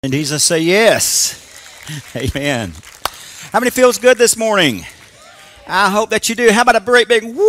And Jesus say yes. Amen. How many feels good this morning? I hope that you do. How about a great big woo?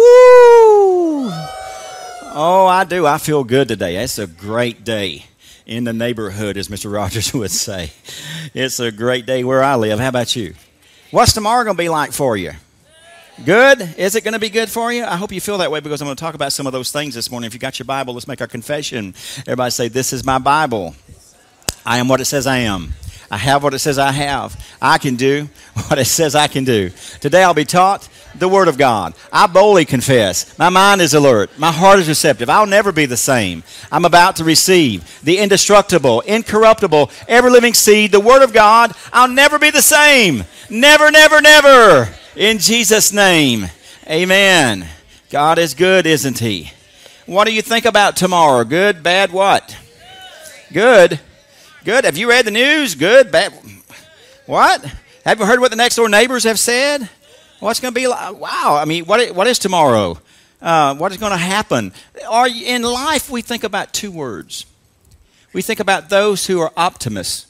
Oh, I do. I feel good today. It's a great day in the neighborhood, as Mr. Rogers would say. It's a great day where I live. How about you? What's tomorrow going to be like for you? Good? Is it going to be good for you? I hope you feel that way because I'm going to talk about some of those things this morning. If you got your Bible, let's make our confession. Everybody say, this is my Bible. I am what it says I am. I have what it says I have. I can do what it says I can do. Today I'll be taught the Word of God. I boldly confess. My mind is alert. My heart is receptive. I'll never be the same. I'm about to receive the indestructible, incorruptible, ever-living seed, the Word of God. I'll never be the same. Never, never, never. In Jesus' name, amen. God is good, isn't He? What do you think about tomorrow? Good, bad, what? Good. Good. Have you read the news? Good, bad. What? Have you heard what the next door neighbors have said? What's going to be like? Wow. I mean, what is tomorrow? What is going to happen? In life, we think about two words. We think about those who are optimists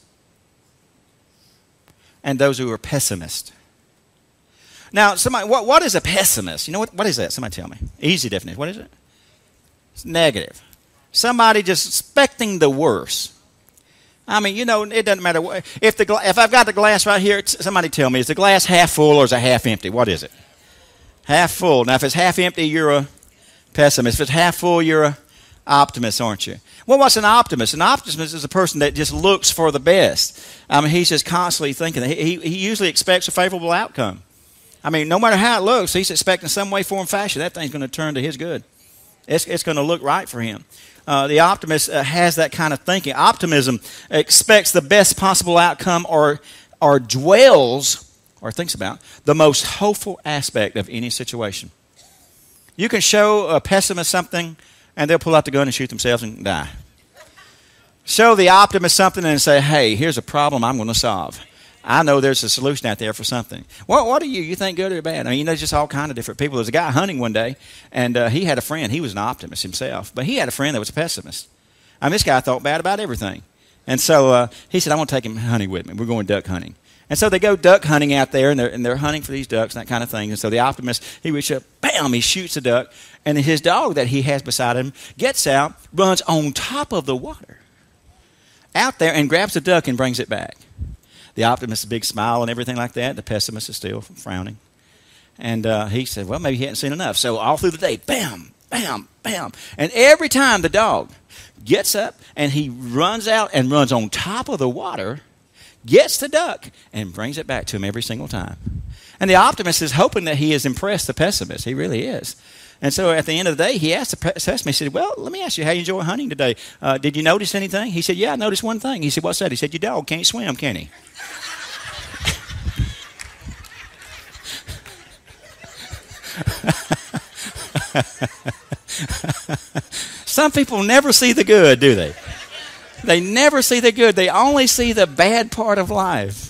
and those who are pessimists. Now, somebody, what is a pessimist? You know what is that? Somebody tell me. Easy definition. What is it? It's negative. Somebody just expecting the worst. I mean, you know, it doesn't matter. If I've got the glass right here, somebody tell me, is the glass half full or is it half empty? What is it? Half full. Now, if it's half empty, you're a pessimist. If it's half full, you're an optimist, aren't you? Well, what's an optimist? An optimist is a person that just looks for the best. I mean, he's just constantly thinking. He usually expects a favorable outcome. I mean, no matter how it looks, he's expecting some way, form, fashion. That thing's going to turn to his good. It's going to look right for him. The optimist has that kind of thinking. Optimism expects the best possible outcome or dwells or thinks about the most hopeful aspect of any situation. You can show a pessimist something and they'll pull out the gun and shoot themselves and die. Show the optimist something and say, hey, here's a problem I'm going to solve. I know there's a solution out there for something. What are you? You think good or bad? I mean, you know, there's just all kind of different people. There's a guy hunting one day, and he had a friend. He was an optimist himself, but he had a friend that was a pessimist. I mean, this guy thought bad about everything. And so he said, I want to take him hunting with me. We're going duck hunting. And so they go duck hunting out there, and they're hunting for these ducks and that kind of thing. And so the optimist, he reaches up, bam, he shoots a duck, and his dog that he has beside him gets out, runs on top of the water out there and grabs the duck and brings it back. The optimist, a big smile and everything like that. The pessimist is still frowning. And he said, well, maybe he hadn't seen enough. So all through the day, bam, bam, bam. And every time the dog gets up and he runs out and runs on top of the water, gets the duck and brings it back to him every single time. And the optimist is hoping that he has impressed the pessimist. He really is. And so at the end of the day, he asked the pessimist, he said, well, let me ask you, how you enjoy hunting today? Did you notice anything? He said, yeah, I noticed one thing. He said, what's that? He said, your dog can't swim, can he? Some people never see the good, do they? They never see the good. They only see the bad part of life.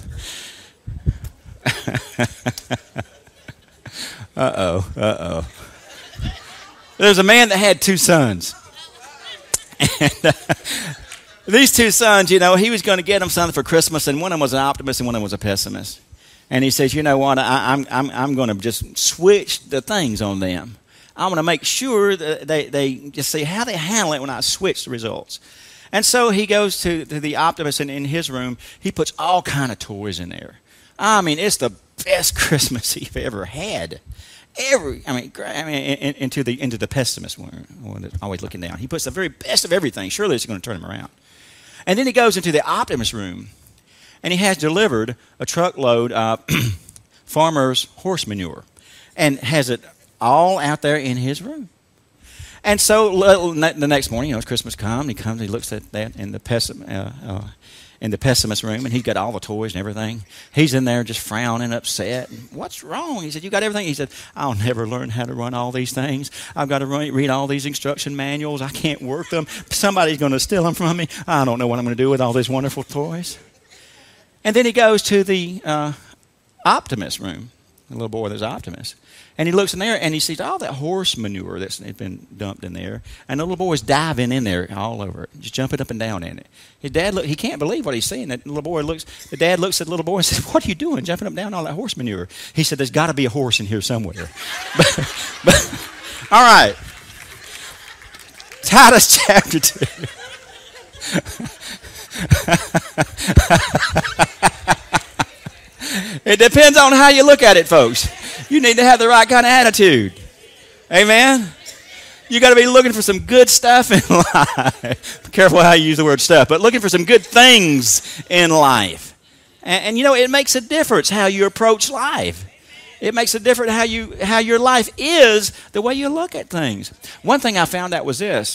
Uh-oh. There's a man that had two sons. And these two sons, you know, he was going to get them something for Christmas, and one of them was an optimist and one of them was a pessimist. And he says, you know what, I'm going to just switch the things on them. I'm going to make sure that they just see how they handle it when I switch the results. And so he goes to the optimist, and in his room, he puts all kind of toys in there. I mean, it's the best Christmas he's ever had. Into the pessimist one, always looking down. He puts the very best of everything. Surely it's going to turn him around. And then he goes into the optimist room, and he has delivered a truckload of farmer's horse manure and has it all out there in his room. And so the next morning, you know, it's Christmas come, he comes, he looks at that in the pessimist room, and he's got all the toys and everything. He's in there just frowning, upset. What's wrong? He said, you got everything? He said, I'll never learn how to run all these things. I've got to read all these instruction manuals. I can't work them. Somebody's going to steal them from me. I don't know what I'm going to do with all these wonderful toys. And then he goes to the optimist room, The little boy that's an optimist. And he looks in there and he sees all that horse manure that's been dumped in there. And the little boy's diving in there all over it, just jumping up and down in it. His dad, he can't believe what he's seeing. The dad looks at the little boy and says, "What are you doing, jumping up and down all that horse manure?" He said, "There's got to be a horse in here somewhere." All right. Titus chapter 2. It depends on how you look at it, folks. You need to have the right kind of attitude. Amen? You got to be looking for some good stuff in life. Be careful how you use the word stuff, but looking for some good things in life. And you know, it makes a difference how you approach life. It makes a difference how your life is, the way you look at things. One thing I found out was this.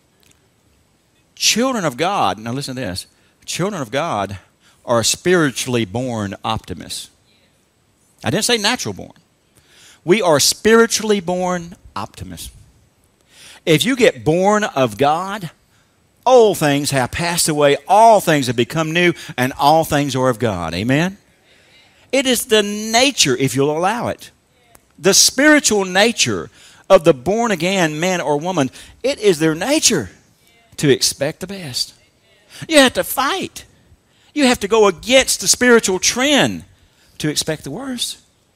Children of God, now listen to this. Children of God are spiritually born optimists. I didn't say natural born. We are spiritually born optimists. If you get born of God, old things have passed away, all things have become new, and all things are of God. Amen? It is the nature, if you'll allow it, the spiritual nature of the born-again man or woman. It is their nature to expect the best. You have to fight. You have to go against the spiritual trend to expect the worst.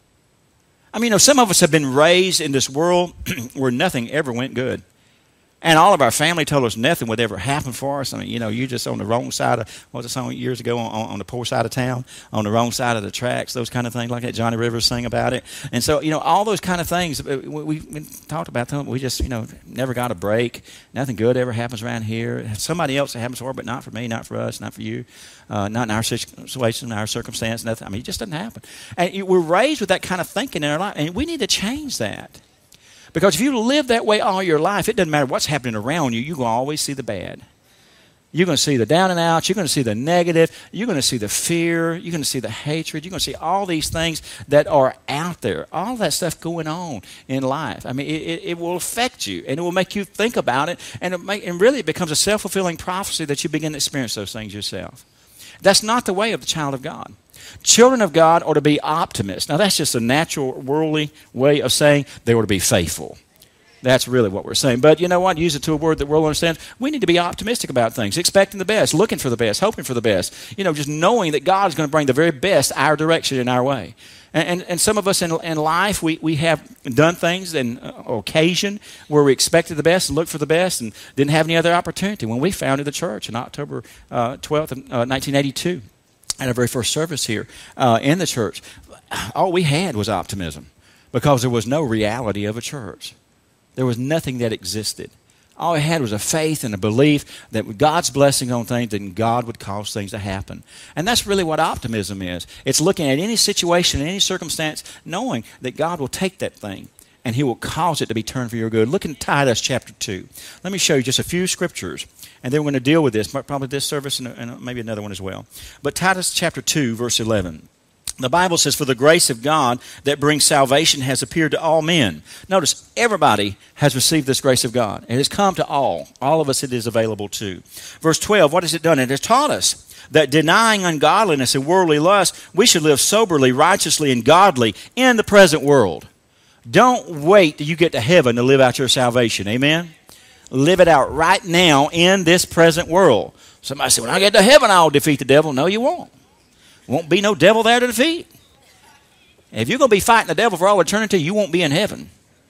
I mean, you know, some of us have been raised in this world where nothing ever went good. And all of our family told us nothing would ever happen for us. I mean, you know, you're just on the wrong side of, what was the song years ago, on the poor side of town, on the wrong side of the tracks, those kind of things like that. Johnny Rivers sang about it. And so, you know, all those kind of things, we talked about them. We just, you know, never got a break. Nothing good ever happens around here. Somebody else it happens for, but not for me, not for us, not for you. Not in our situation, our circumstance, nothing. I mean, it just doesn't happen. And we're raised with that kind of thinking in our life, and we need to change that. Because if you live that way all your life, it doesn't matter what's happening around you, you're going to always see the bad. You're going to see the down and out. You're going to see the negative. You're going to see the fear. You're going to see the hatred. You're going to see all these things that are out there, all that stuff going on in life. I mean, it will affect you, and it will make you think about it, and really it becomes a self-fulfilling prophecy that you begin to experience those things yourself. That's not the way of the child of God. Children of God are to be optimists. Now, that's just a natural, worldly way of saying they are to be faithful. That's really what we're saying. But you know what? Use it to a word that the world understands. We need to be optimistic about things, expecting the best, looking for the best, hoping for the best. You know, just knowing that God is going to bring the very best our direction in our way. And some of us in life, we have done things on occasion where we expected the best and looked for the best and didn't have any other opportunity. When we founded the church on October 12th, 1982, at our very first service here in the church, all we had was optimism because there was no reality of a church. There was nothing that existed. All we had was a faith and a belief that with God's blessing on things, then God would cause things to happen. And that's really what optimism is. It's looking at any situation, any circumstance, knowing that God will take that thing and He will cause it to be turned for your good. Look in Titus chapter 2. Let me show you just a few scriptures, and then we're going to deal with this, probably this service and maybe another one as well. But Titus chapter 2, verse 11. The Bible says, "For the grace of God that brings salvation has appeared to all men." Notice, everybody has received this grace of God. It has come to all. All of us it is available to. Verse 12, what has it done? It has taught us that denying ungodliness and worldly lust, we should live soberly, righteously, and godly in the present world. Don't wait till you get to heaven to live out your salvation. Amen? Live it out right now in this present world. Somebody said, when I get to heaven, I'll defeat the devil. No, you won't. Won't be no devil there to defeat. If you're going to be fighting the devil for all eternity, you won't be in heaven.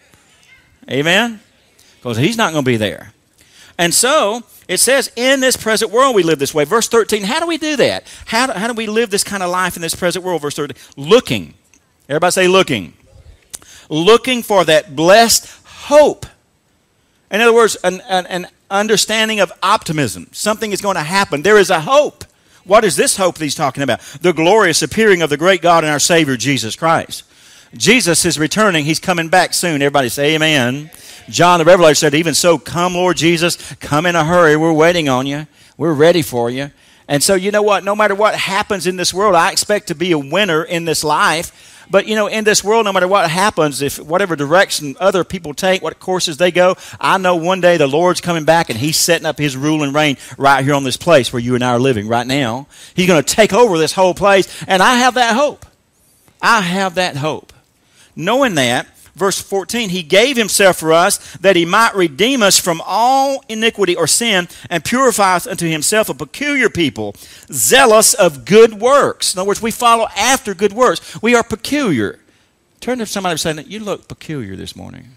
Amen? Because he's not going to be there. And so, it says, in this present world we live this way. Verse 13, how do we do that? How do we live this kind of life in this present world? Verse 13, looking. Everybody say looking. Looking for that blessed hope. In other words, an understanding of optimism. Something is going to happen. There is a hope. What is this hope that he's talking about? The glorious appearing of the great God and our Savior, Jesus Christ. Jesus is returning. He's coming back soon. Everybody say amen. John the Revelator said, even so, come Lord Jesus, come in a hurry. We're waiting on you. We're ready for you. And so you know what? No matter what happens in this world, I expect to be a winner in this life. But, you know, in this world, no matter what happens, if whatever direction other people take, what courses they go, I know one day the Lord's coming back and He's setting up His rule and reign right here on this place where you and I are living right now. He's going to take over this whole place, and I have that hope. I have that hope. Knowing that, verse 14, he gave himself for us that he might redeem us from all iniquity or sin and purify us unto himself a peculiar people, zealous of good works. In other words, we follow after good works. We are peculiar. Turn to somebody and say, you look peculiar this morning.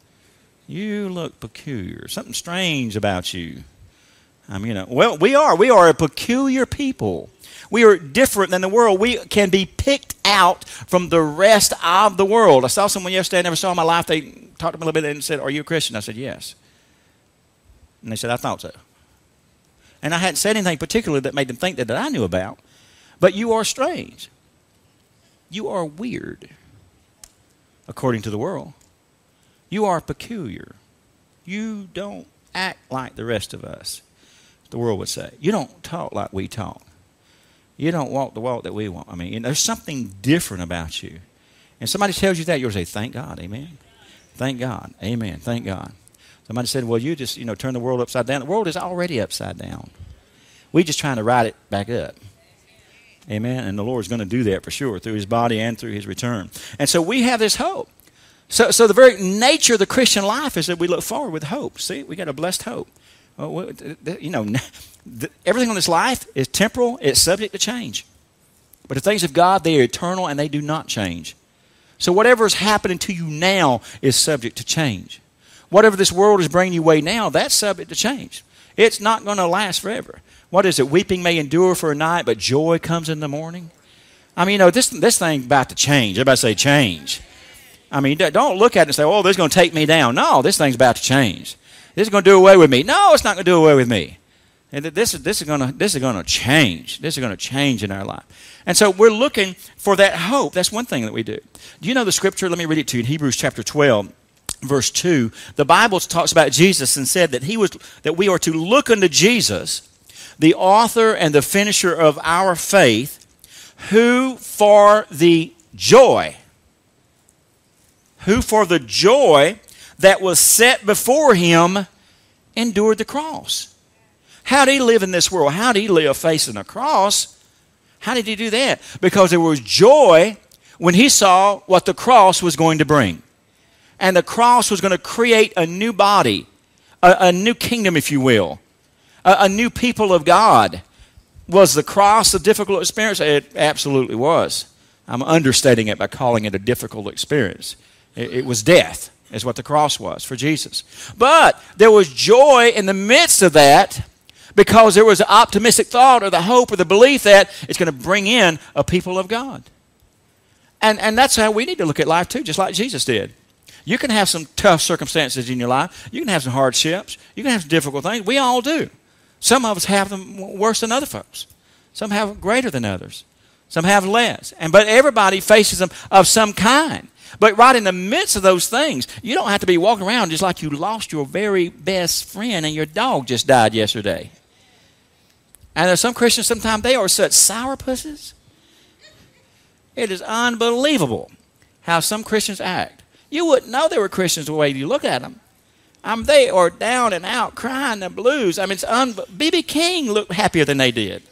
You look peculiar. Something strange about you. Well, we are a peculiar people. We are different than the world. We can be picked out from the rest of the world. I saw someone yesterday I never saw in my life. They talked to me a little bit and said, are you a Christian? I said, yes. And they said, I thought so. And I hadn't said anything particular that made them think that I knew about. But you are strange. You are weird, according to the world. You are peculiar. You don't act like the rest of us, the world would say. You don't talk like we talk. You don't walk the walk that we walk. There's something different about you. And somebody tells you that, you'll say, thank God, amen. Thank God, amen, thank God. Somebody said, well, you just, turn the world upside down. The world is already upside down. We're just trying to ride it back up. Amen. And the Lord's going to do that for sure through his body and through his return. And so we have this hope. So the very nature of the Christian life is that we look forward with hope. See, we got a blessed hope. Everything on this life is temporal. It's subject to change. But the things of God, they are eternal and they do not change. So whatever is happening to you now is subject to change. Whatever this world is bringing you way now, that's subject to change. It's not going to last forever. What is it? Weeping may endure for a night, but joy comes in the morning. This thing about to change. Everybody say change. Don't look at it and say, oh, this is going to take me down. No, this thing's about to change. This is going to do away with me. No, it's not going to do away with me. And this is going to change. This is going to change in our life. And so we're looking for that hope. That's one thing that we do. Do you know the scripture? Let me read it to you in Hebrews chapter 12, verse 2. The Bible talks about Jesus and said that we are to look unto Jesus, the author and the finisher of our faith, who for the joy that was set before him endured the cross. How did he live in this world? How did he live facing a cross? How did he do that? Because there was joy when he saw what the cross was going to bring. And the cross was going to create a new body, a new kingdom, if you will, a new people of God. Was the cross a difficult experience? It absolutely was. I'm understating it by calling it a difficult experience. It was death, is what the cross was for Jesus. But there was joy in the midst of that because there was an optimistic thought or the hope or the belief that it's going to bring in a people of God. And that's how we need to look at life too, just like Jesus did. You can have some tough circumstances in your life. You can have some hardships. You can have some difficult things. We all do. Some of us have them worse than other folks. Some have greater than others. Some have less. But everybody faces them of some kind. But right in the midst of those things, you don't have to be walking around just like you lost your very best friend and your dog just died yesterday. And there's some Christians, sometimes they are such sourpusses. It is unbelievable how some Christians act. You wouldn't know they were Christians the way you look at them. They are down and out crying the blues. B.B. King looked happier than they did.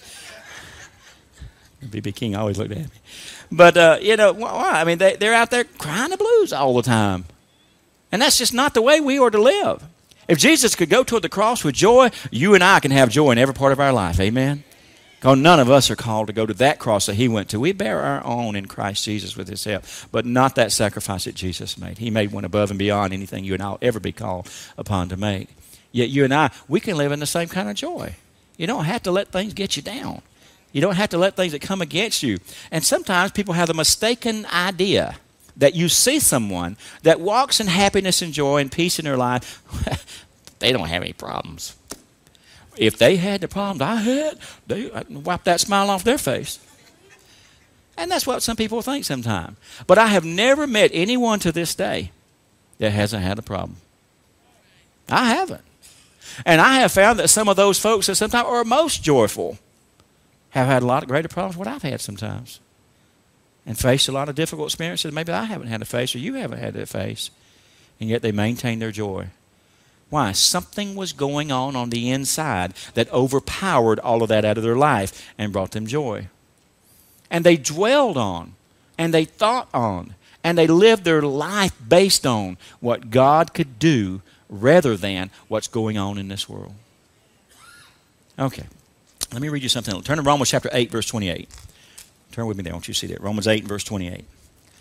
B.B. King always looked happy. But, why? They're out there crying the blues all the time. And that's just not the way we are to live. If Jesus could go toward the cross with joy, you and I can have joy in every part of our life. Amen? Because none of us are called to go to that cross that he went to. We bear our own in Christ Jesus with his help, but not that sacrifice that Jesus made. He made one above and beyond anything you and I will ever be called upon to make. Yet you and I, we can live in the same kind of joy. You don't have to let things get you down. You don't have to let things that come against you. And sometimes people have the mistaken idea that you see someone that walks in happiness and joy and peace in their life, they don't have any problems. If they had the problems I had, they wipe that smile off their face. And that's what some people think sometimes. But I have never met anyone to this day that hasn't had a problem. I haven't. And I have found that some of those folks that sometimes are most joyful have had a lot of greater problems than what I've had sometimes. And faced a lot of difficult experiences maybe I haven't had to face or you haven't had to face. And yet they maintain their joy. Why? Something was going on the inside that overpowered all of that out of their life and brought them joy. And they dwelled on, and they thought on, And they lived their life based on what God could do rather than what's going on in this world. Okay. Let me read you something. Turn to Romans chapter 8, verse 28. Turn with me there. I want you to see that. Romans 8 and verse 28. I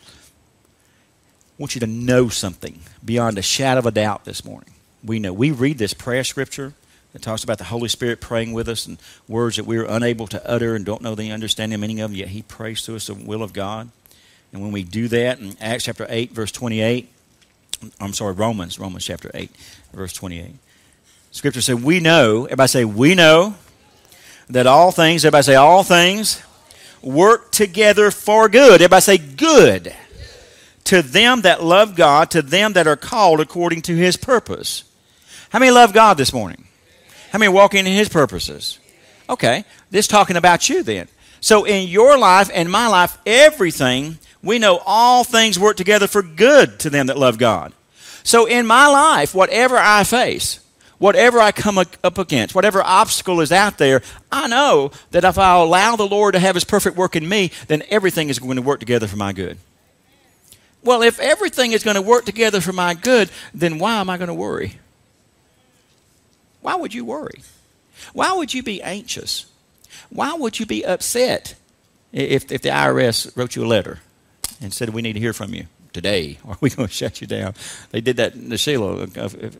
want you to know something beyond a shadow of a doubt this morning. We know. We read this prayer scripture that talks about the Holy Spirit praying with us and words that we're unable to utter and don't know the understanding meaning of, yet He prays to us the will of God. And when we do that in Acts chapter 8, verse 28, Romans chapter 8, verse 28. Scripture said, we know, everybody say, we know that all things, everybody say, all things work together for good. Everybody say, good. To them that love God, to them that are called according to His purpose. How many love God this morning? How many walk in His purposes? Okay, this is talking about you then. So in your life and my life, everything, we know all things work together for good to them that love God. So in my life, whatever I face, whatever I come up against, whatever obstacle is out there, I know that if I allow the Lord to have His perfect work in me, then everything is going to work together for my good. Well, if everything is going to work together for my good, then why am I going to worry? Why would you worry? Why would you be anxious? Why would you be upset if the IRS wrote you a letter and said, we need to hear from you today, or are we going to shut you down? They did that to Sheila,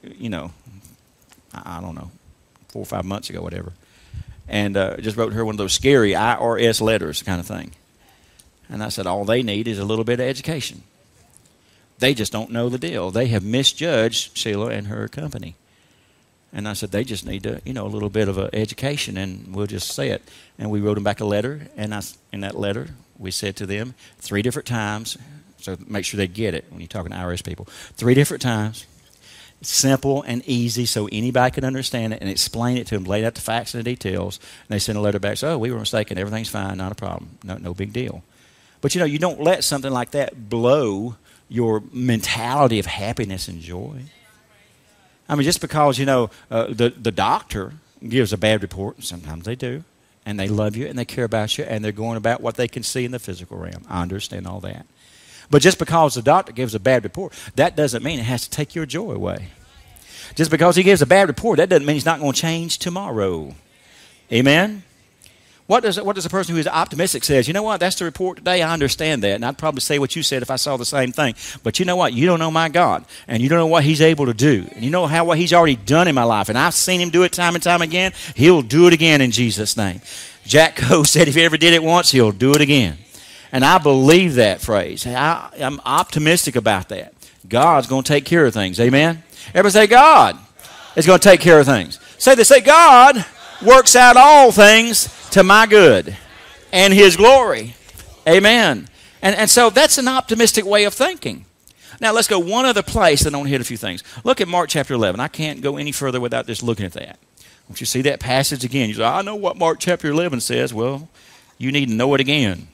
I don't know, 4 or 5 months ago, whatever. And just wrote her one of those scary IRS letters kind of thing. And I said, all they need is a little bit of education. They just don't know the deal. They have misjudged Sheila and her company. And I said, they just need to, a little bit of an education, and we'll just say it. And we wrote them back a letter, and in that letter, we said to them 3 different times, so make sure they get it when you're talking to IRS people, 3 different times, simple and easy so anybody can understand it, and explain it to them, laid out the facts and the details, and they sent a letter back, so, we were mistaken, everything's fine, not a problem, no big deal. But, you don't let something like that blow your mentality of happiness and joy. I mean, just because, the doctor gives a bad report, sometimes they do, and they love you and they care about you and they're going about what they can see in the physical realm. I understand all that. But just because the doctor gives a bad report, that doesn't mean it has to take your joy away. Just because he gives a bad report, that doesn't mean he's not going to change tomorrow. Amen? What does a person who is optimistic says, you know what, that's the report today, I understand that, and I'd probably say what you said if I saw the same thing. But you know what, you don't know my God, and you don't know what He's able to do, and you know what He's already done in my life, and I've seen Him do it time and time again. He'll do it again in Jesus' name. Jack Coe said if He ever did it once, He'll do it again. And I believe that phrase. I'm optimistic about that. God's going to take care of things. Amen? Everybody say, God is going to take care of things. Say this, say, God works out all things to my good and His glory. Amen. And so that's an optimistic way of thinking. Now let's go one other place and I want to hit a few things. Look at Mark chapter 11. I can't go any further without just looking at that. Once you see that passage again, you say, I know what Mark chapter 11 says. Well, you need to know it again.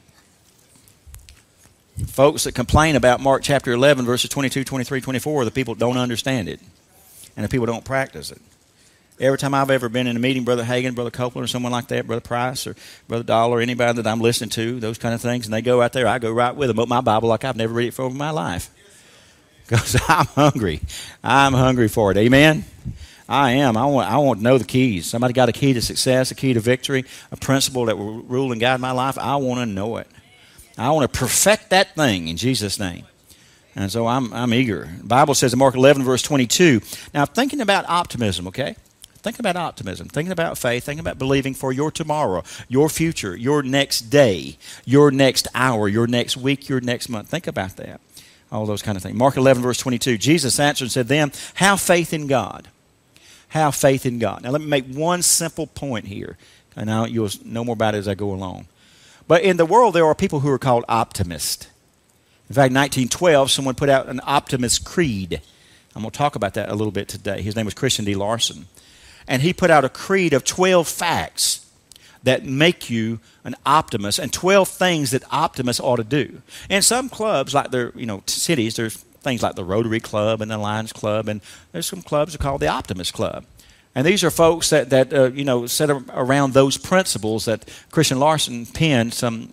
Folks that complain about Mark chapter 11, verses 22, 23, 24, the people don't understand it. And the people don't practice it. Every time I've ever been in a meeting, Brother Hagin, Brother Copeland, or someone like that, Brother Price, or Brother Dahl, or anybody that I'm listening to, those kind of things, and they go out there, I go right with them, open my Bible like I've never read it for my life. Because I'm hungry. I'm hungry for it. Amen? I am. I want to know the keys. Somebody got a key to success, a key to victory, a principle that will rule and guide my life. I want to know it. I want to perfect that thing in Jesus' name. And so I'm eager. The Bible says in Mark 11, verse 22. Now, thinking about optimism, okay? Thinking about optimism, thinking about faith, thinking about believing for your tomorrow, your future, your next day, your next hour, your next week, your next month. Think about that. All those kind of things. Mark 11, verse 22. Jesus answered and said to them, have faith in God. Have faith in God. Now, let me make one simple point here. And now you'll know more about it as I go along. But in the world, there are people who are called optimists. In fact, in 1912, someone put out an optimist creed. I'm going to talk about that a little bit today. His name was Christian D. Larson. And he put out a creed of 12 facts that make you an optimist and 12 things that optimists ought to do. In some clubs, like their cities, there's things like the Rotary Club and the Lions Club, and there's some clubs that are called the Optimist Club. And these are folks that set around those principles that Christian Larson penned some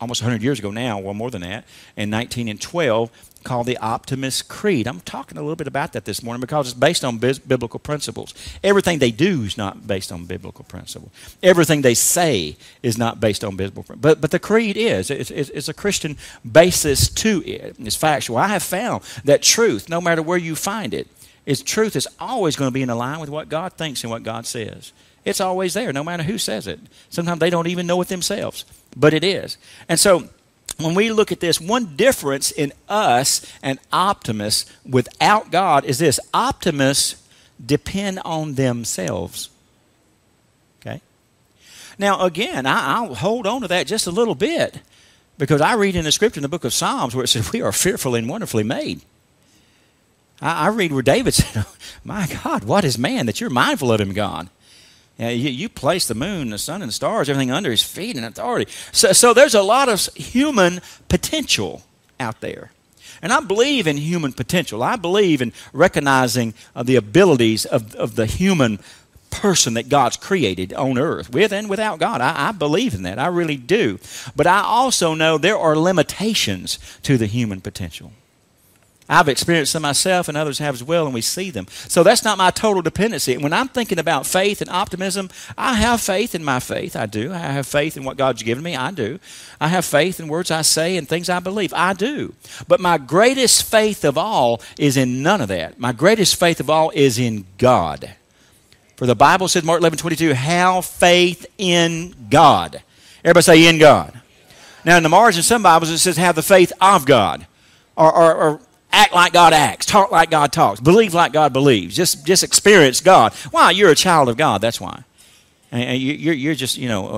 almost 100 years ago now, well, more than that, in 1912, called the Optimist Creed. I'm talking a little bit about that this morning because it's based on biblical principles. Everything they do is not based on biblical principle. Everything they say is not based on biblical principle. But the creed is. It's a Christian basis to it. It's factual. I have found that truth, no matter where you find it, truth is always going to be in line with what God thinks and what God says. It's always there, no matter who says it. Sometimes they don't even know it themselves, but it is. And so when we look at this, one difference in us and optimists without God is this. Optimists depend on themselves. Okay? Now, again, I'll hold on to that just a little bit because I read in the scripture in the book of Psalms where it says we are fearfully and wonderfully made. I read where David said, oh, my God, what is man that you're mindful of him, God? You place the moon, the sun, and the stars, everything under his feet in authority. So there's a lot of human potential out there. And I believe in human potential. I believe in recognizing the abilities of the human person that God's created on earth, with and without God. I believe in that. I really do. But I also know there are limitations to the human potential. I've experienced them myself and others have as well, and we see them. So that's not my total dependency. When I'm thinking about faith and optimism, I have faith in my faith. I do. I have faith in what God's given me. I do. I have faith in words I say and things I believe. I do. But my greatest faith of all is in none of that. My greatest faith of all is in God. For the Bible says, Mark 11:22, have faith in God. Everybody say, in God. Now, in the margin, some Bibles, it says, have the faith of God. Or act like God acts, talk like God talks, believe like God believes, just experience God. Why? You're a child of God, that's why. And you're just,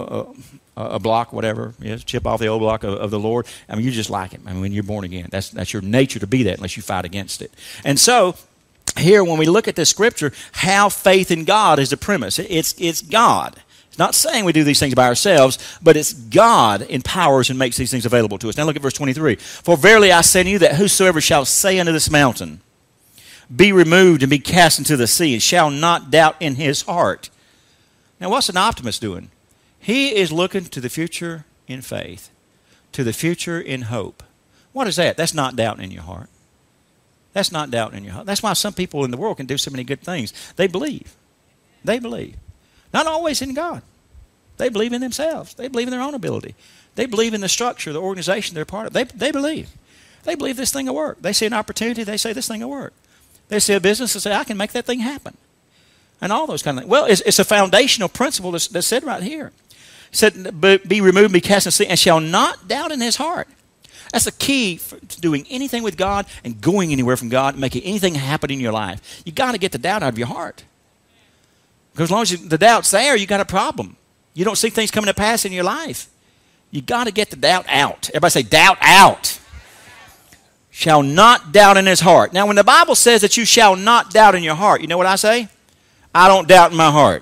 a block, whatever, chip off the old block of the Lord. I mean, you just like Him. I mean, when you're born again, that's your nature to be that unless you fight against it. And so, here, when we look at this scripture, have faith in God is the premise. It's God. It's not saying we do these things by ourselves, but it's God empowers and makes these things available to us. Now look at verse 23. For verily I say to you that whosoever shall say unto this mountain, be removed and be cast into the sea, and shall not doubt in his heart. Now what's an optimist doing? He is looking to the future in faith, to the future in hope. What is that? That's not doubting in your heart. That's not doubting in your heart. That's why some people in the world can do so many good things. They believe. They believe. Not always in God. They believe in themselves. They believe in their own ability. They believe in the structure, the organization they're part of. They believe. They believe this thing will work. They see an opportunity, they say this thing will work. They see a business, they say, I can make that thing happen. And all those kind of things. Well, it's a foundational principle that's said right here. It said, be removed, be cast into the sea, and shall not doubt in his heart. That's the key to doing anything with God and going anywhere from God and making anything happen in your life. You got to get the doubt out of your heart. Because as long as the doubt's there, you got a problem. You don't see things coming to pass in your life. You got to get the doubt out. Everybody say, doubt out. Shall not doubt in his heart. Now, when the Bible says that you shall not doubt in your heart, you know what I say? I don't doubt in my heart.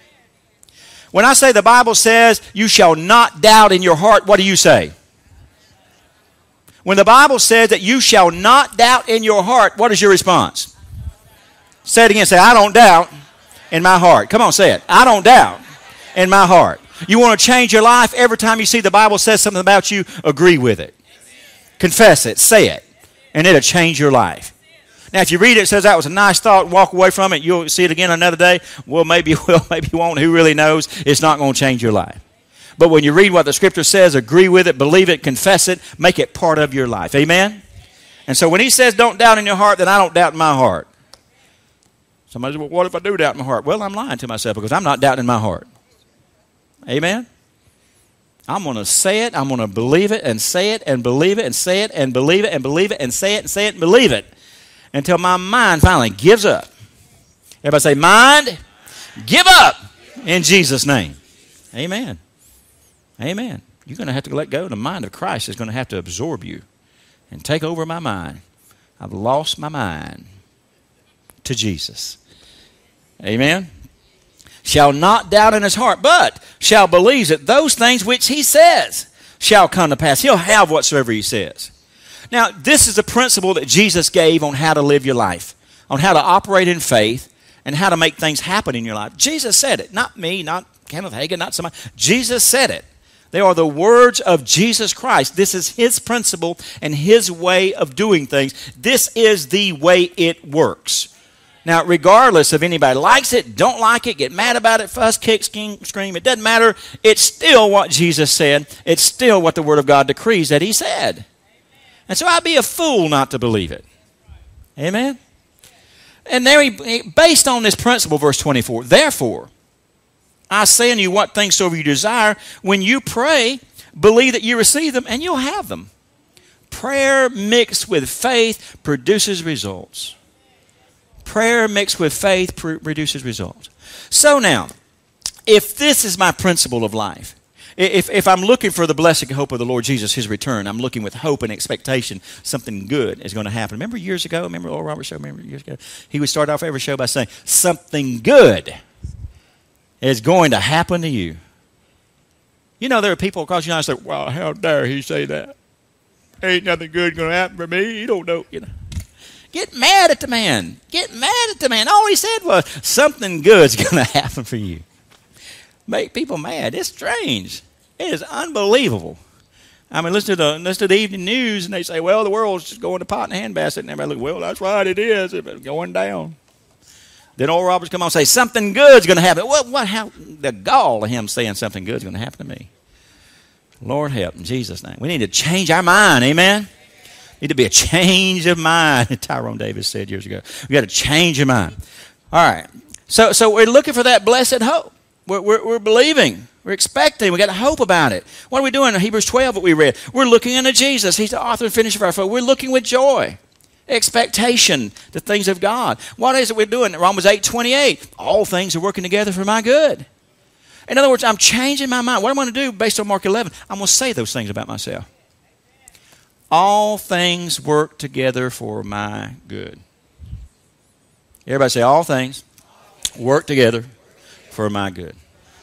When I say the Bible says you shall not doubt in your heart, what do you say? When the Bible says that you shall not doubt in your heart, what is your response? Say it again. Say, I don't doubt in my heart. Come on, say it. I don't doubt in my heart. You want to change your life? Every time you see the Bible says something about you, agree with it. Confess it. Say it. And it'll change your life. Now, if you read it, it says that was a nice thought, walk away from it, you'll see it again another day. Well, maybe you will, maybe you won't. Who really knows? It's not going to change your life. But when you read what the Scripture says, agree with it, believe it, confess it, make it part of your life. Amen? And so when he says don't doubt in your heart, then I don't doubt in my heart. Somebody says, well, what if I do doubt in my heart? Well, I'm lying to myself because I'm not doubting in my heart. Amen? I'm going to say it, I'm going to believe it, and say it, and believe it, and say it, and believe it, and believe it, and say it, and say it, and believe it, until my mind finally gives up. Everybody say, mind, give up, in Jesus' name. Amen. Amen. You're going to have to let go. The mind of Christ is going to have to absorb you and take over my mind. I've lost my mind to Jesus. Amen. Shall not doubt in his heart, but shall believe that those things which he says shall come to pass. He'll have whatsoever he says. Now, this is the principle that Jesus gave on how to live your life, on how to operate in faith, and how to make things happen in your life. Jesus said it, not me, not Kenneth Hagin, not somebody. Jesus said it. They are the words of Jesus Christ. This is his principle and his way of doing things. This is the way it works. Now, regardless if anybody likes it, don't like it, get mad about it, fuss, kick, scream, it doesn't matter. It's still what Jesus said. It's still what the Word of God decrees that he said. And so I'd be a fool not to believe it. Amen? And there based on this principle, verse 24, therefore, I say unto you what things soever you desire, when you pray, believe that you receive them, and you'll have them. Prayer mixed with faith produces results. Prayer mixed with faith produces results. So now, if this is my principle of life, if I'm looking for the blessed hope of the Lord Jesus, his return, I'm looking with hope and expectation something good is going to happen. Remember years ago, Oral Roberts show, years ago, he would start off every show by saying, something good is going to happen to you. You know, there are people across the United States, well, how dare he say that? Ain't nothing good going to happen for me. You don't know, Get mad at the man. Get mad at the man. All he said was, something good's going to happen for you. Make people mad. It's strange. It is unbelievable. I mean, listen to the evening news, and they say, well, the world's just going to pot and handbasket. And everybody look, well, that's right, it is. It's going down. Then Oral Roberts come on and say, something good's going to happen. How the gall of him saying something good's going to happen to me. Lord help, in Jesus' name. We need to change our mind, amen? Need to be a change of mind, Tyrone Davis said years ago. We got to change your mind. All right. So we're looking for that blessed hope. We're believing. We're expecting. We got hope about it. What are we doing in Hebrews 12, what we read? We're looking unto Jesus. He's the author and finisher of our faith. We're looking with joy, expectation, the things of God. What is it we're doing? Romans 8:28. All things are working together for my good. In other words, I'm changing my mind. What I'm going to do based on Mark 11, I'm going to say those things about myself. All things work together for my good. Everybody say, all things work together for my good.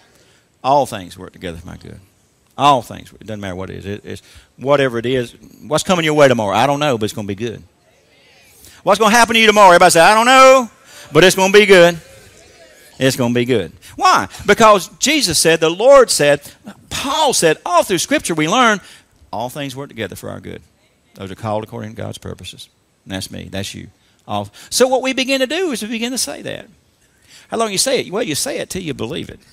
All things work together for my good. All things. It doesn't matter what it is. It's whatever it is. What's coming your way tomorrow? I don't know, but it's going to be good. What's going to happen to you tomorrow? Everybody say, I don't know, but it's going to be good. It's going to be good. Why? Because Jesus said, the Lord said, Paul said, all through Scripture we learn, all things work together for our good. Those are called according to God's purposes. And that's me. That's you. So what we begin to do is we begin to say that. How long you say it? Well, you say it till you believe it.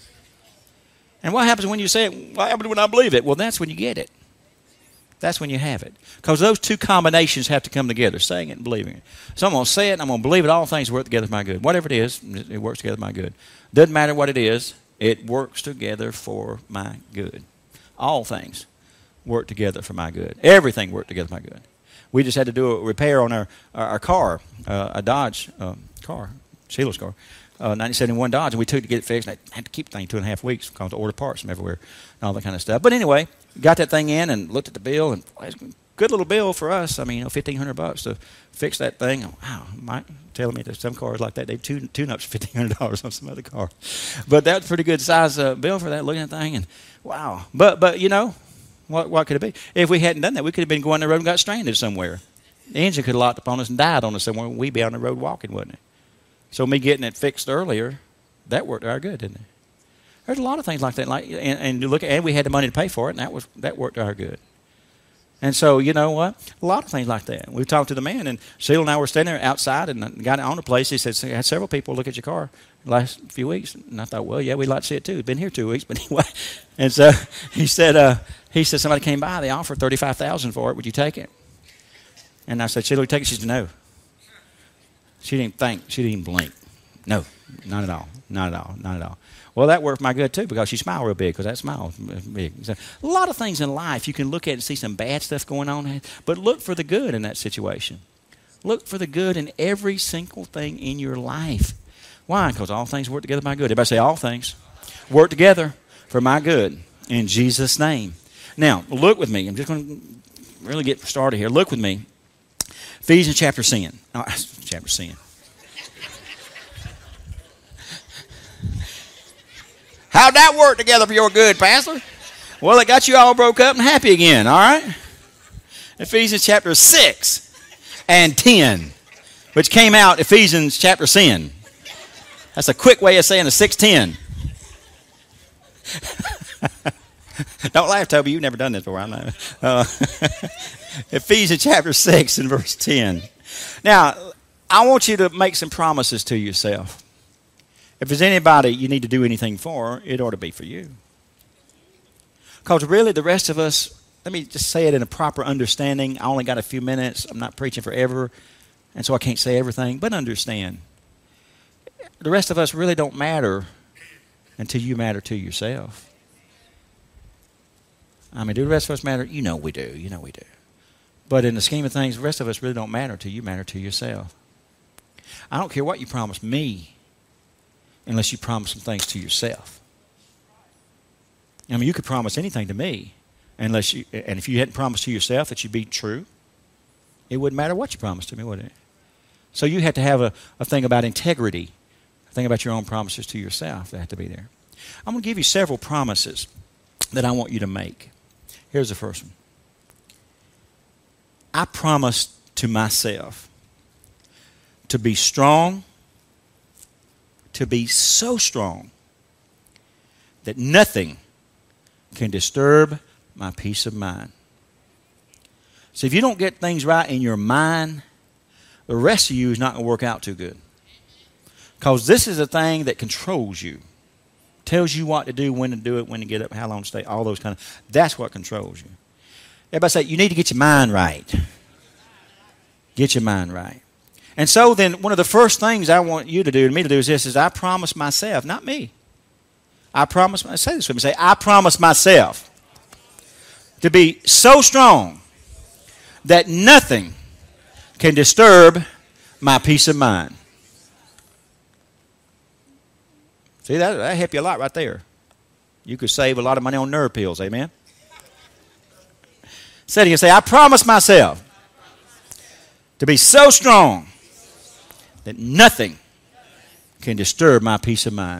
And what happens when you say it? What happens when I believe it? Well, that's when you get it. That's when you have it. Because those two combinations have to come together, saying it and believing it. So I'm going to say it and I'm going to believe it. All things work together for my good. Whatever it is, it works together for my good. Doesn't matter what it is, it works together for my good. All things work together for my good. Everything worked together for my good. We just had to do a repair on our car, a Dodge car, Sheila's car, 1971 Dodge, and we took it to get it fixed. And I had to keep the thing 2.5 weeks because I ordered parts from everywhere and all that kind of stuff. But anyway, got that thing in and looked at the bill, and it's a good little bill for us. I mean, $1,500 to fix that thing. Wow, Mike telling me that some cars like that, they tune-ups for $1,500 on some other car. But that's a pretty good size bill for that, looking at that thing, and wow. But you know, what could it be? If we hadn't done that, we could have been going on the road and got stranded somewhere. The engine could have locked upon us and died on us somewhere. We'd be on the road walking, wouldn't it? So me getting it fixed earlier, that worked our good, didn't it? There's a lot of things like that, and you look at, and we had the money to pay for it, and that worked our good. And so you know what? A lot of things like that. We talked to the man, and Sheila and I were standing there outside, and the guy on the place, he said, I had several people look at your car the last few weeks, and I thought, well, yeah, we'd like to see it too. It's been here 2 weeks, but anyway. And so he said somebody came by, they offered $35,000 for it. Would you take it? And I said, Sheila, would you take it? She said, no. She didn't think. She didn't even blink. No, not at all. Not at all. Not at all. Well, that worked my good, too, because she smiled real big, because that smile was big. So, a lot of things in life you can look at and see some bad stuff going on, but look for the good in that situation. Look for the good in every single thing in your life. Why? Because all things work together for my good. Everybody say, all things work together for my good, in Jesus' name. Now, look with me. I'm just going to really get started here. Look with me. Ephesians chapter 10. Chapter 10. How'd that work together for your good, Pastor? Well, it got you all broke up and happy again, all right? Ephesians chapter 6 and 10, which came out Ephesians chapter 10. That's a quick way of saying a 6:10. Don't laugh, Toby. You've never done this before, I know. Ephesians chapter 6 and verse 10. Now, I want you to make some promises to yourself. If there's anybody you need to do anything for, it ought to be for you. Because really, the rest of us, let me just say it in a proper understanding. I only got a few minutes. I'm not preaching forever, and so I can't say everything. But understand, the rest of us really don't matter until you matter to yourself. I mean, do the rest of us matter? You know we do. You know we do. But in the scheme of things, the rest of us really don't matter until you matter to yourself. I don't care what you promise me unless you promise some things to yourself. I mean, you could promise anything to me, and if you hadn't promised to yourself that you'd be true, it wouldn't matter what you promised to me, would it? So you have to have a thing about integrity, a thing about your own promises to yourself that have to be there. I'm going to give you several promises that I want you to make. Here's the first one. I promise to myself to be strong, to be so strong that nothing can disturb my peace of mind. So if you don't get things right in your mind, the rest of you is not going to work out too good. Because this is a thing that controls you. Tells you what to do, when to do it, when to get up, how long to stay, all those kind of, that's what controls you. Everybody say, you need to get your mind right. Get your mind right. And so then one of the first things I want you to do and me to do is this, is I promise myself, not me. Say this with me, say, I promise myself to be so strong that nothing can disturb my peace of mind. See, that help you a lot right there. You could save a lot of money on nerve pills, amen? Say it again, say, I promise myself to be so strong that nothing can disturb my peace of mind.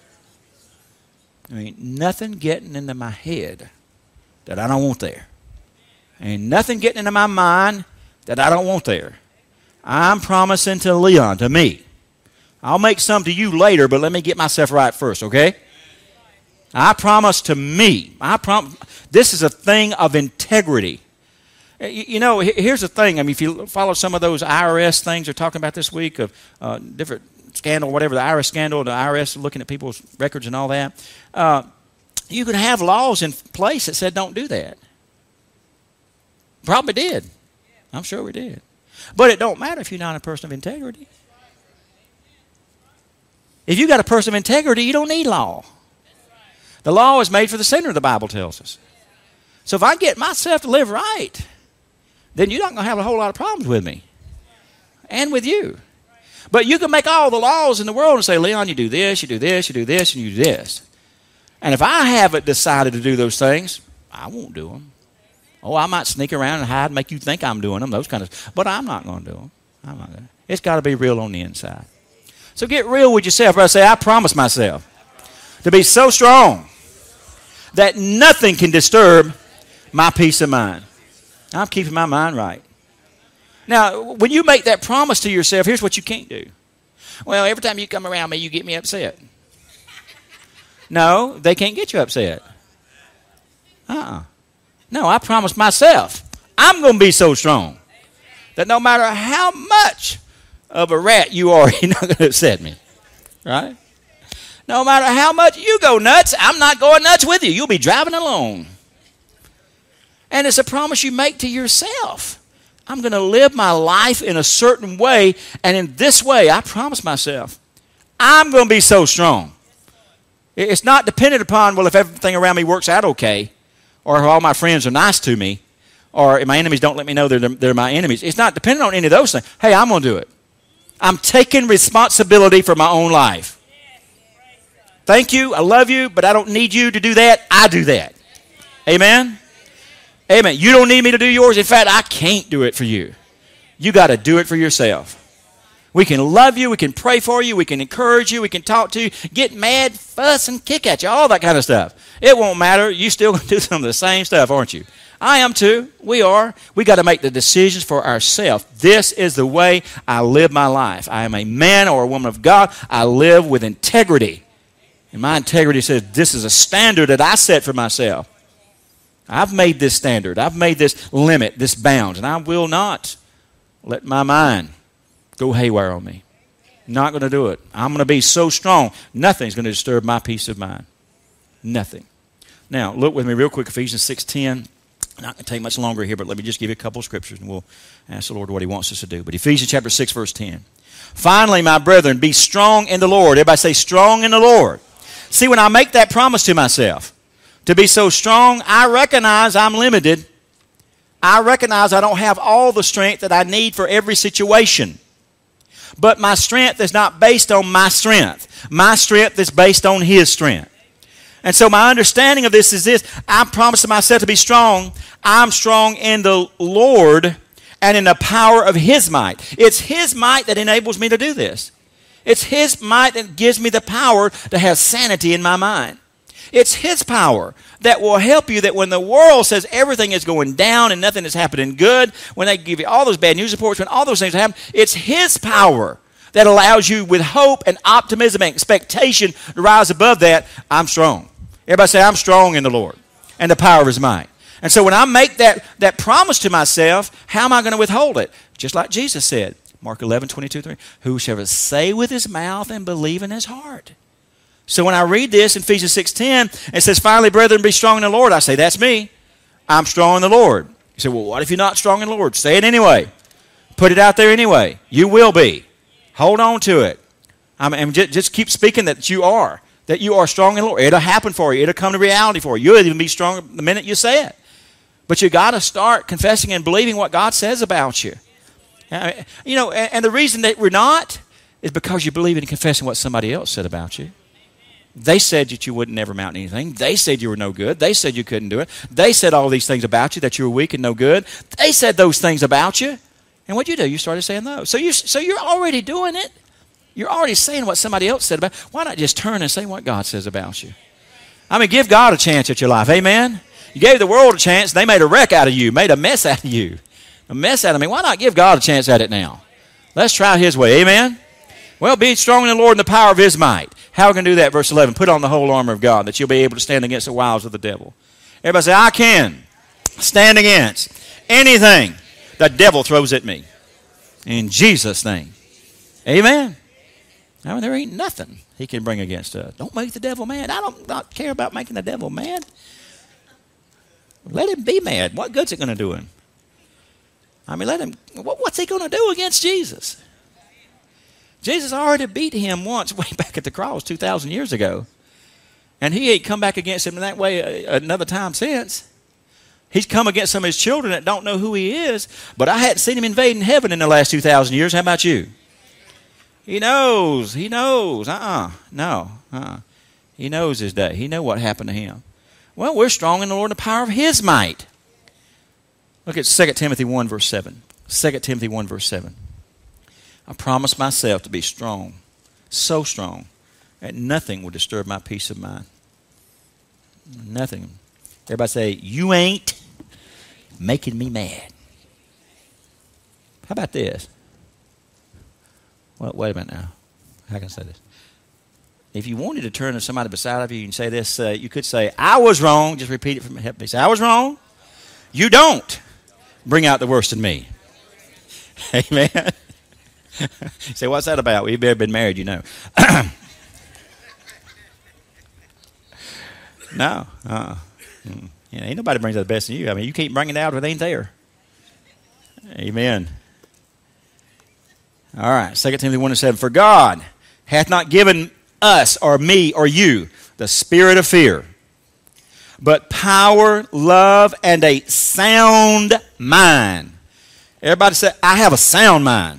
I mean, nothing getting into my head that I don't want there. Ain't nothing getting into my mind that I don't want there. I'm promising to Leon, to me. I'll make some to you later, but let me get myself right first, okay? I promise to me. This is a thing of integrity. You know, here's the thing. I mean, if you follow some of those IRS things they're talking about this week of different scandal, whatever, the IRS scandal, the IRS looking at people's records and all that, you could have laws in place that said don't do that. Probably did. I'm sure we did. But it don't matter if you're not a person of integrity. If you got a person of integrity, you don't need law. The law is made for the sinner, the Bible tells us. So if I get myself to live right, then you're not going to have a whole lot of problems with me and with you. But you can make all the laws in the world and say, Leon, you do this, you do this, you do this, and you do this. And if I haven't decided to do those things, I won't do them. Oh, I might sneak around and hide and make you think I'm doing them, those kind of, but I'm not going to do them. I'm not going to. It's got to be real on the inside. So get real with yourself. I say, I promise myself to be so strong that nothing can disturb my peace of mind. I'm keeping my mind right. Now, when you make that promise to yourself, here's what you can't do. Well, every time you come around me, you get me upset. No, they can't get you upset. No, I promise myself I'm going to be so strong that no matter how much of a rat you are, you're not going to upset me. Right? No matter how much you go nuts, I'm not going nuts with you. You'll be driving alone. And it's a promise you make to yourself. I'm going to live my life in a certain way, and in this way, I promise myself, I'm going to be so strong. It's not dependent upon, well, if everything around me works out okay, or if all my friends are nice to me, or if my enemies don't let me know they're my enemies. It's not dependent on any of those things. Hey, I'm going to do it. I'm taking responsibility for my own life. Thank you, I love you, but I don't need you to do that. I do that. Amen? Amen. You don't need me to do yours. In fact, I can't do it for you. You got to do it for yourself. We can love you. We can pray for you. We can encourage you. We can talk to you. Get mad, fuss, and kick at you. All that kind of stuff. It won't matter. You still going to do some of the same stuff, aren't you? I am too. We are. We got to make the decisions for ourselves. This is the way I live my life. I am a man or a woman of God. I live with integrity. And my integrity says this is a standard that I set for myself. I've made this standard. I've made this limit, this bound, and I will not let my mind go haywire on me. Not going to do it. I'm going to be so strong, nothing's going to disturb my peace of mind. Nothing. Now, look with me real quick, Ephesians 6:10. Not going to take much longer here, but let me just give you a couple of scriptures, and we'll ask the Lord what he wants us to do. But Ephesians chapter 6, verse 10. Finally, my brethren, be strong in the Lord. Everybody say, strong in the Lord. See, when I make that promise to myself, to be so strong, I recognize I'm limited. I recognize I don't have all the strength that I need for every situation. But my strength is not based on my strength. My strength is based on his strength. And so my understanding of this is this. I promise myself to be strong. I'm strong in the Lord and in the power of his might. It's his might that enables me to do this. It's his might that gives me the power to have sanity in my mind. It's his power that will help you, that when the world says everything is going down and nothing is happening good, when they give you all those bad news reports, when all those things happen, it's his power that allows you with hope and optimism and expectation to rise above that. I'm strong. Everybody say, I'm strong in the Lord and the power of his might. And so when I make that promise to myself, how am I going to withhold it? Just like Jesus said, Mark 11:22-3, who shall say with his mouth and believe in his heart. So when I read this in Ephesians 6:10, it says, finally, brethren, be strong in the Lord. I say, that's me. I'm strong in the Lord. You say, well, what if you're not strong in the Lord? Say it anyway. Put it out there anyway. You will be. Hold on to it. And just keep speaking that you are strong in the Lord. It'll happen for you. It'll come to reality for you. You'll even be strong the minute you say it. But you got to start confessing and believing what God says about you. You know, and the reason that we're not is because you're believing and confessing what somebody else said about you. They said that you wouldn't never amount to anything. They said you were no good. They said you couldn't do it. They said all these things about you, that you were weak and no good. They said those things about you. And what'd you do? You started saying those. So you're already doing it. You're already saying what somebody else said about you. Why not just turn and say what God says about you? I mean, give God a chance at your life. Amen? You gave the world a chance. They made a wreck out of you, made a mess out of you. A mess out of me. Why not give God a chance at it now? Let's try his way. Amen? Well, be strong in the Lord and the power of his might. How are we going to do that? Verse 11, put on the whole armor of God that you'll be able to stand against the wiles of the devil. Everybody say, I can stand against anything the devil throws at me. In Jesus' name. Amen. I mean, there ain't nothing he can bring against us. Don't make the devil mad. I don't not care about making the devil mad. Let him be mad. What good's it going to do him? I mean, let him. What's he going to do against Jesus? Jesus already beat him once way back at the cross 2,000 years ago. And he ain't come back against him in that way another time since. He's come against some of his children that don't know who he is, but I hadn't seen him invading heaven in the last 2,000 years. How about you? He knows. He knows. No. He knows his day. He knows what happened to him. Well, we're strong in the Lord and the power of his might. Look at 2 Timothy 1, verse 7. 2 Timothy 1, verse 7. I promise myself to be strong, so strong, that nothing will disturb my peace of mind. Nothing. Everybody say, you ain't making me mad. How about this? Well, wait a minute now. How can I say this? If you wanted to turn to somebody beside of you and say this, you could say, I was wrong. Just repeat it from me. Help me. Say, I was wrong. You don't bring out the worst in me. Amen. You say, what's that about? We've ever been married, you know. No. You know, ain't nobody brings out the best in you. I mean, you keep bringing it out if it ain't there. Amen. All right, 2 Timothy 1:7. For God hath not given us, or me, or you, the spirit of fear, but power, love, and a sound mind. Everybody say, I have a sound mind.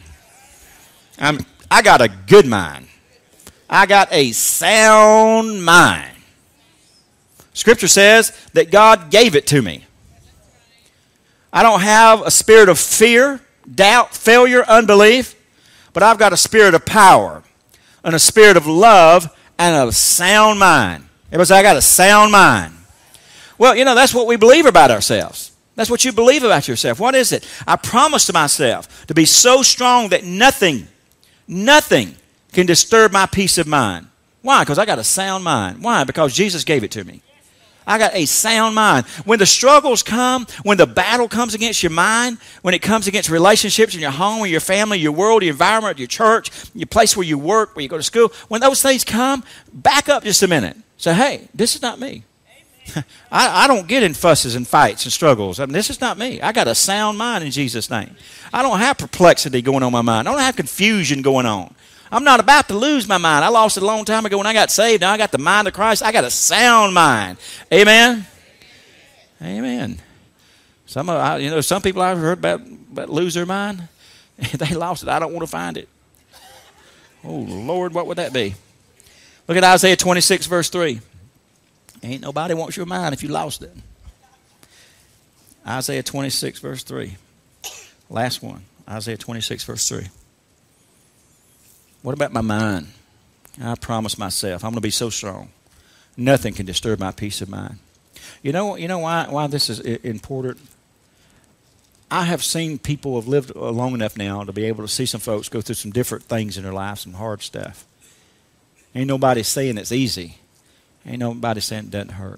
I got a good mind. I got a sound mind. Scripture says that God gave it to me. I don't have a spirit of fear, doubt, failure, unbelief, but I've got a spirit of power and a spirit of love and a sound mind. Everybody say, I got a sound mind. Well, you know, that's what we believe about ourselves. That's what you believe about yourself. What is it? I promise to myself to be so strong that nothing can disturb my peace of mind. Why? Because I got a sound mind. Why? Because Jesus gave it to me. I got a sound mind. When the struggles come, when the battle comes against your mind, when it comes against relationships in your home, or your family, your world, your environment, your church, your place where you work, where you go to school, when those things come, back up just a minute. Say, hey, this is not me. I don't get in fusses and fights and struggles. I mean, this is not me. I got a sound mind in Jesus' name. I don't have perplexity going on in my mind. I don't have confusion going on. I'm not about to lose my mind. I lost it a long time ago when I got saved. Now I got the mind of Christ. I got a sound mind. Amen? Amen. Some people I've heard about lose their mind. They lost it. I don't want to find it. Oh, Lord, what would that be? Look at Isaiah 26, verse 3. Ain't nobody wants your mind if you lost it. Isaiah 26, verse 3. Last one. Isaiah 26, verse 3. What about my mind? I promise myself I'm going to be so strong. Nothing can disturb my peace of mind. You know why this is important? I have seen people who have lived long enough now to be able to see some folks go through some different things in their life, some hard stuff. Ain't nobody saying it's easy. Ain't nobody saying it doesn't hurt.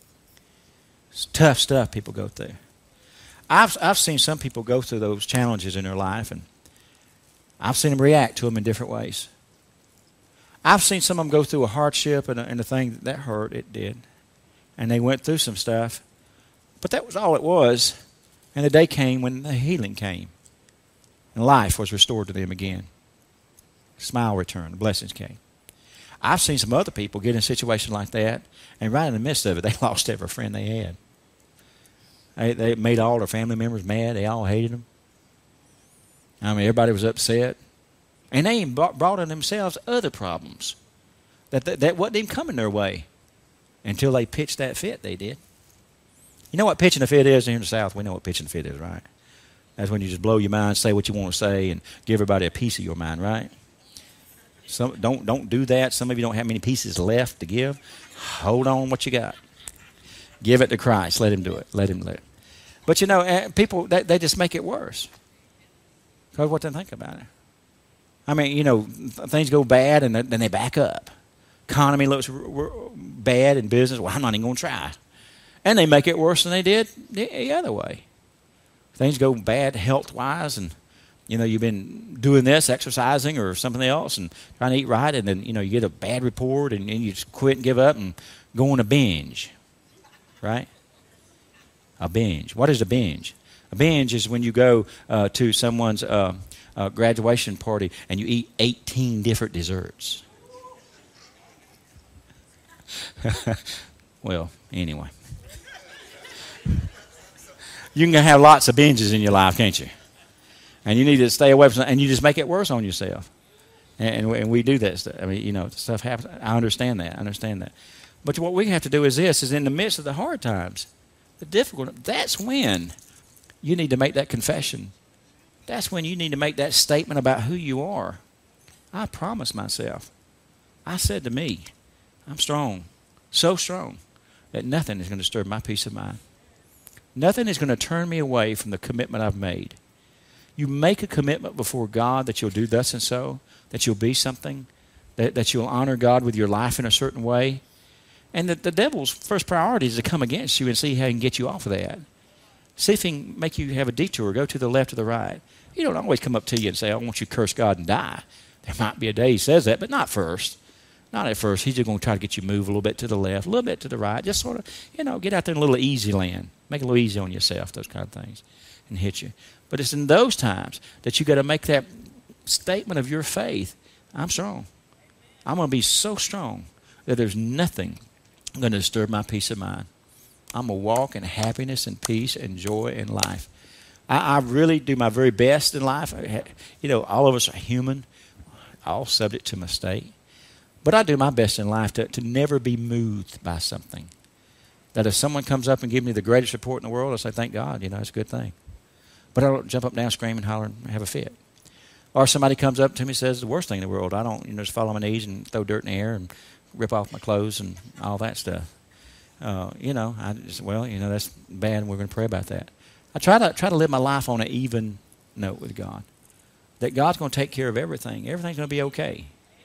It's tough stuff people go through. I've seen some people go through those challenges in their life, and I've seen them react to them in different ways. I've seen some of them go through a hardship and a thing that hurt, it did. And they went through some stuff. But that was all it was. And the day came when the healing came. And life was restored to them again. Smile returned. The blessings came. I've seen some other people get in a situation like that, and right in the midst of it, they lost every friend they had. They made all their family members mad. They all hated them. I mean, everybody was upset. And they even brought on themselves other problems that wasn't even coming their way until they pitched that fit, they did. You know what pitching a fit is here in the South? We know what pitching a fit is, right? That's when you just blow your mind, say what you want to say, and give everybody a piece of your mind, right? Don't do that. Some of you don't have many pieces left to give. Hold on what you got. Give it to Christ. Let him do it. Let him live. But people, they just make it worse. Because what they think about it. I mean, things go bad and then they back up. Economy looks bad in business. Well, I'm not even going to try. And they make it worse than they did the other way. Things go bad health-wise, and you've been doing this, exercising or something else, and trying to eat right, and then you get a bad report, and you just quit and give up and go on a binge, right? A binge. What is a binge? A binge is when you go to someone's graduation party and you eat 18 different desserts. Well, anyway. You can have lots of binges in your life, can't you? And you need to stay away from something, and you just make it worse on yourself. And we do that stuff. I mean, stuff happens. I understand that. But what we have to do is in the midst of the hard times, the difficult, that's when you need to make that confession. That's when you need to make that statement about who you are. I promised myself. I said to me, I'm strong, so strong, that nothing is going to disturb my peace of mind. Nothing is going to turn me away from the commitment I've made. You make a commitment before God that you'll do thus and so, that you'll be something, that you'll honor God with your life in a certain way. And the devil's first priority is to come against you and see how he can get you off of that. See if he can make you have a detour, go to the left or the right. He don't always come up to you and say, I want you to curse God and die. There might be a day he says that, but not first. Not at first. He's just going to try to get you to move a little bit to the left, a little bit to the right. Just sort of, get out there in a little easy land. Make it a little easy on yourself, those kind of things, and hit you. But it's in those times that you got to make that statement of your faith. I'm strong. I'm going to be so strong that there's nothing going to disturb my peace of mind. I'm going to walk in happiness and peace and joy in life. I really do my very best in life. All of us are human, all subject to mistake. But I do my best in life to never be moved by something. That if someone comes up and gives me the greatest report in the world, I say, thank God, it's a good thing. But I don't jump up, down, scream, and holler, and have a fit. Or somebody comes up to me and says the worst thing in the world. I don't just fall on my knees and throw dirt in the air and rip off my clothes and all that stuff. I just, that's bad, and we're going to pray about that. I try to live my life on an even note with God. That God's going to take care of everything. Everything's going to be okay.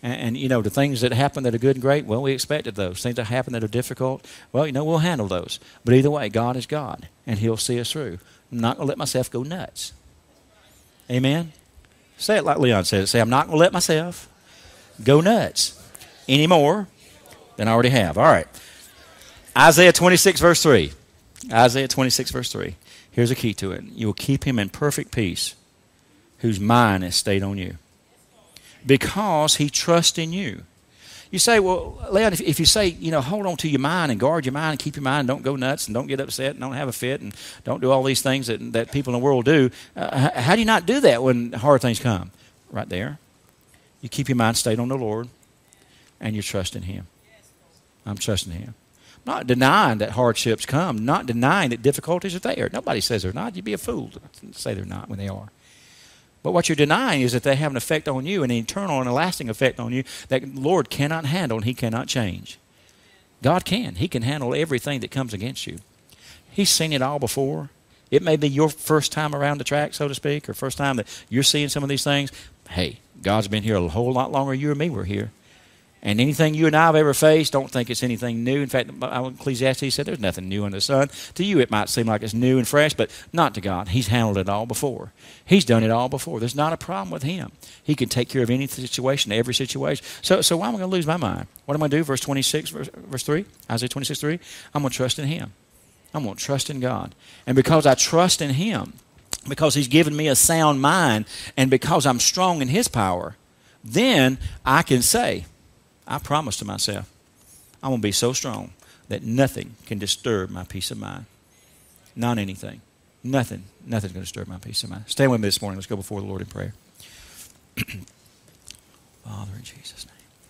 And you know, the things that happen that are good and great, well, we expected those. Things that happen that are difficult, well, you know, we'll handle those. But either way, God is God, and He'll see us through. I'm not going to let myself go nuts. Amen? Say it like Leon said it. Say, I'm not going to let myself go nuts any more than I already have. All right. Isaiah 26, verse 3. Isaiah 26, verse 3. Here's a key to it. You will keep him in perfect peace, whose mind is stayed on you, because he trusts in you. You say, well, Leon, if you say, you know, hold on to your mind and guard your mind and keep your mind, don't go nuts and don't get upset and don't have a fit and don't do all these things that people in the world do. How do you not do that when hard things come? Right there. You keep your mind stayed on the Lord and you trust in Him. I'm trusting Him. Not denying that hardships come, not denying that difficulties are there. Nobody says they're not. You'd be a fool to say they're not when they are. But what you're denying is that they have an effect on you, an eternal and a lasting effect on you that the Lord cannot handle and He cannot change. God can. He can handle everything that comes against you. He's seen it all before. It may be your first time around the track, so to speak, or first time that you're seeing some of these things. Hey, God's been here a whole lot longer than you or me were here. And anything you and I have ever faced, don't think it's anything new. In fact, Ecclesiastes said there's nothing new under the sun. To you, it might seem like it's new and fresh, but not to God. He's handled it all before. He's done it all before. There's not a problem with Him. He can take care of any situation, every situation. So why am I going to lose my mind? What am I going to do? Verse 26, verse 3, Isaiah 26, 3. I'm going to trust in Him. I'm going to trust in God. And because I trust in Him, because He's given me a sound mind, and because I'm strong in His power, then I can say, I promise to myself, I'm going to be so strong that nothing can disturb my peace of mind. Not anything. Nothing's going to disturb my peace of mind. Stand with me this morning. Let's go before the Lord in prayer. Father, in Jesus'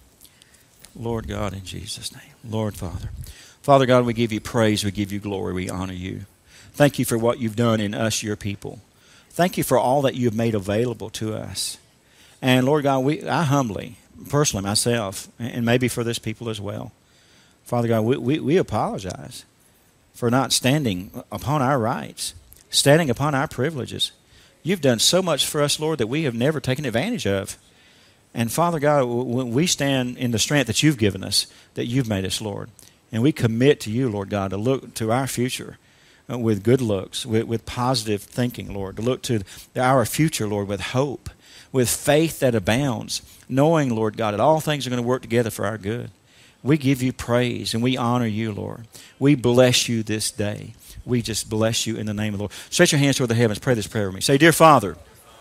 name. Lord God, in Jesus' name. Lord, Father. Father God, we give you praise. We give you glory. We honor you. Thank you for what you've done in us, your people. Thank you for all that you have made available to us. And Lord God, I humbly, personally myself, and maybe for this people as well, Father God, we apologize for not standing upon our rights, standing upon our privileges. You've done so much for us, Lord, that we have never taken advantage of. And Father God, we stand in the strength that you've given us, that you've made us, Lord. And we commit to you, Lord God, to look to our future with good looks, with positive thinking, Lord, to look to our future, Lord, with hope, with faith that abounds, knowing, Lord God, that all things are going to work together for our good. We give you praise and we honor you, Lord. We bless you this day. We just bless you in the name of the Lord. Stretch your hands toward the heavens. Pray this prayer with me. Say, Dear Father,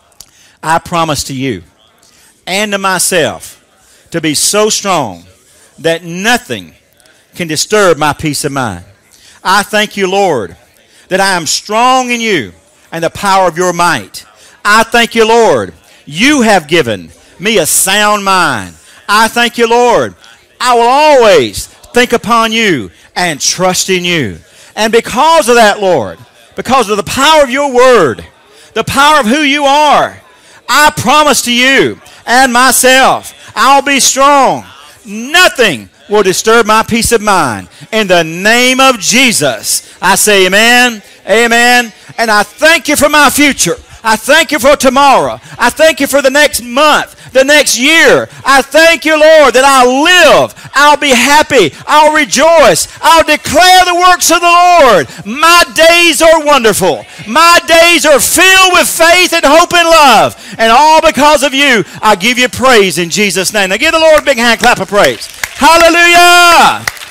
I promise to you and to myself to be so strong that nothing can disturb my peace of mind. I thank you, Lord, that I am strong in you and the power of your might. I thank you, Lord, you have given me a sound mind. I thank you, Lord, I will always think upon you and trust in you. And because of that, Lord, because of the power of your word, the power of who you are, I promise to you and myself, I'll be strong. Nothing will disturb my peace of mind. In the name of Jesus, I say amen, amen. And I thank you for my future. I thank you for tomorrow. I thank you for the next month, the next year. I thank you, Lord, that I'll live. I'll be happy. I'll rejoice. I'll declare the works of the Lord. My days are wonderful. My days are filled with faith and hope and love. And all because of you, I give you praise in Jesus' name. Now give the Lord a big hand clap of praise. Hallelujah!